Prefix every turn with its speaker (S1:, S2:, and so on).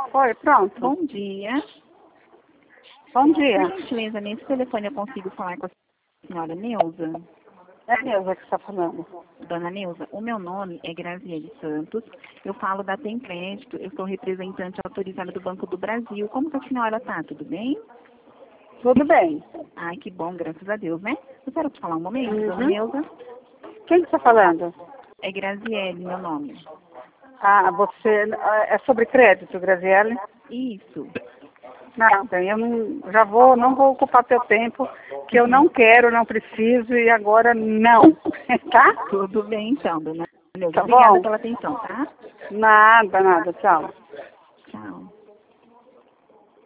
S1: Foi, pronto.
S2: Bom dia.
S1: Bom dia.
S2: Por gentileza, nesse telefone eu consigo falar com a senhora Neuza?
S1: É a Neuza que está falando.
S2: Dona Neuza, o meu nome é Graziele Santos, eu falo da Tem Crédito, eu sou representante autorizada do Banco do Brasil. Como que a senhora está? Tudo bem?
S1: Tudo bem.
S2: Ai, que bom, graças a Deus, né? Eu quero te falar um momento, Dona Neuza.
S1: Quem que está falando?
S2: É Graziele, meu nome.
S1: Ah, você... É sobre crédito, Graziele?
S2: Isso.
S1: Não, bem, eu não vou ocupar teu tempo, que eu não quero, não preciso e agora não, tá?
S2: Tudo bem então, Dona Neuza.
S1: Tá
S2: Obrigada
S1: bom?
S2: pela atenção, tá?
S1: Nada, tchau.